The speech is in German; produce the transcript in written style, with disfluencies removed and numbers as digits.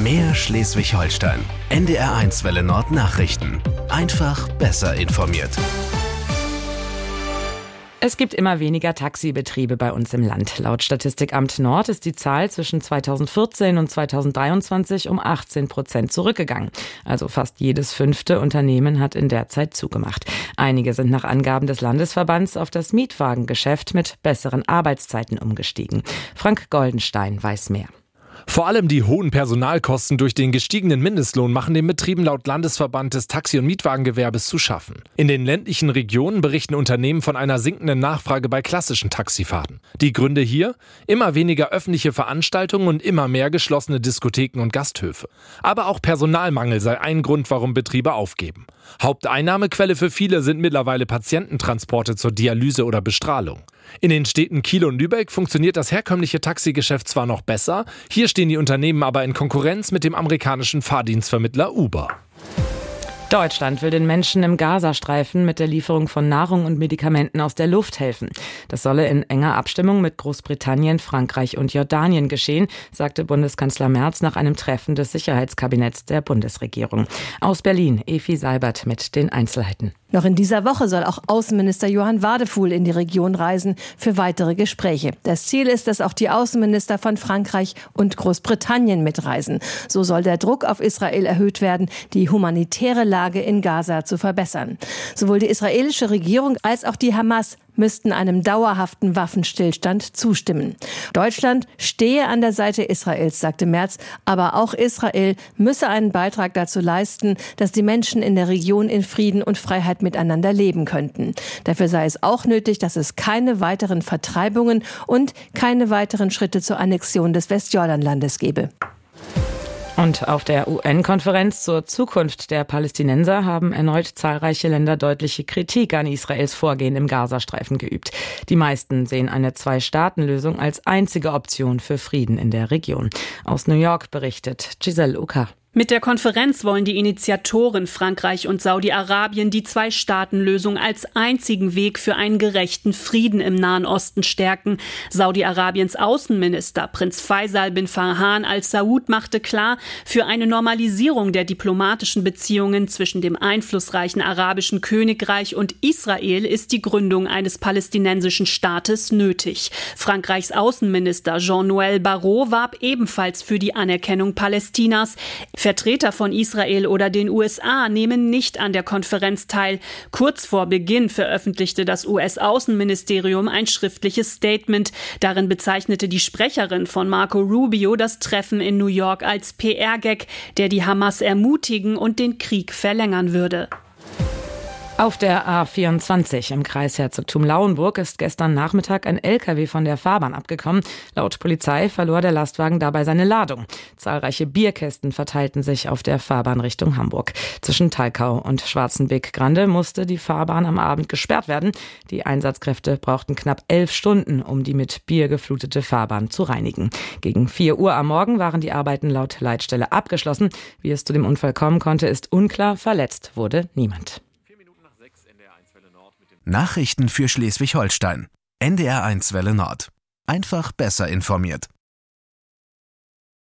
Mehr Schleswig-Holstein. NDR1 Welle Nord Nachrichten. Einfach besser informiert. Es gibt immer weniger Taxibetriebe bei uns im Land. Laut Statistikamt Nord ist die Zahl zwischen 2014 und 2023 um 18% zurückgegangen. Also fast jedes 5. Unternehmen hat in der Zeit zugemacht. Einige sind nach Angaben des Landesverbands auf das Mietwagengeschäft mit besseren Arbeitszeiten umgestiegen. Frank Goldenstein weiß mehr. Vor allem die hohen Personalkosten durch den gestiegenen Mindestlohn machen den Betrieben laut Landesverband des Taxi- und Mietwagengewerbes zu schaffen. In den ländlichen Regionen berichten Unternehmen von einer sinkenden Nachfrage bei klassischen Taxifahrten. Die Gründe hier? Immer weniger öffentliche Veranstaltungen und immer mehr geschlossene Diskotheken und Gasthöfe. Aber auch Personalmangel sei ein Grund, warum Betriebe aufgeben. Haupteinnahmequelle für viele sind mittlerweile Patiententransporte zur Dialyse oder Bestrahlung. In den Städten Kiel und Lübeck funktioniert das herkömmliche Taxigeschäft zwar noch besser, hier stehen die Unternehmen aber in Konkurrenz mit dem amerikanischen Fahrdienstvermittler Uber. Deutschland will den Menschen im Gazastreifen mit der Lieferung von Nahrung und Medikamenten aus der Luft helfen. Das solle in enger Abstimmung mit Großbritannien, Frankreich und Jordanien geschehen, sagte Bundeskanzler Merz nach einem Treffen des Sicherheitskabinetts der Bundesregierung. Aus Berlin, Efi Seibert mit den Einzelheiten. Noch in dieser Woche soll auch Außenminister Johann Wadefuhl in die Region reisen für weitere Gespräche. Das Ziel ist, dass auch die Außenminister von Frankreich und Großbritannien mitreisen. So soll der Druck auf Israel erhöht werden, die humanitäre Lage in Gaza zu verbessern. Sowohl die israelische Regierung als auch die Hamas müssten einem dauerhaften Waffenstillstand zustimmen. Deutschland stehe an der Seite Israels, sagte Merz, aber auch Israel müsse einen Beitrag dazu leisten, dass die Menschen in der Region in Frieden und Freiheit miteinander leben könnten. Dafür sei es auch nötig, dass es keine weiteren Vertreibungen und keine weiteren Schritte zur Annexion des Westjordanlandes gebe. Und auf der UN-Konferenz zur Zukunft der Palästinenser haben erneut zahlreiche Länder deutliche Kritik an Israels Vorgehen im Gazastreifen geübt. Die meisten sehen eine Zwei-Staaten-Lösung als einzige Option für Frieden in der Region. Aus New York berichtet Giselle Ucker. Mit der Konferenz wollen die Initiatoren Frankreich und Saudi-Arabien die Zwei-Staaten-Lösung als einzigen Weg für einen gerechten Frieden im Nahen Osten stärken. Saudi-Arabiens Außenminister Prinz Faisal bin Farhan al-Saud machte klar, für eine Normalisierung der diplomatischen Beziehungen zwischen dem einflussreichen arabischen Königreich und Israel ist die Gründung eines palästinensischen Staates nötig. Frankreichs Außenminister Jean-Noël Barrot warb ebenfalls für die Anerkennung Palästinas. Vertreter von Israel oder den USA nehmen nicht an der Konferenz teil. Kurz vor Beginn veröffentlichte das US-Außenministerium ein schriftliches Statement. Darin bezeichnete die Sprecherin von Marco Rubio das Treffen in New York als PR-Gag, der die Hamas ermutigen und den Krieg verlängern würde. Auf der A24 im Kreis Herzogtum Lauenburg ist gestern Nachmittag ein LKW von der Fahrbahn abgekommen. Laut Polizei verlor der Lastwagen dabei seine Ladung. Zahlreiche Bierkästen verteilten sich auf der Fahrbahn Richtung Hamburg. Zwischen Thalkau und Schwarzenbeek-Grande musste die Fahrbahn am Abend gesperrt werden. Die Einsatzkräfte brauchten knapp 11 Stunden, um die mit Bier geflutete Fahrbahn zu reinigen. Gegen 4 Uhr am Morgen waren die Arbeiten laut Leitstelle abgeschlossen. Wie es zu dem Unfall kommen konnte, ist unklar. Verletzt wurde niemand. Nachrichten für Schleswig-Holstein. NDR1 Welle Nord. Einfach besser informiert.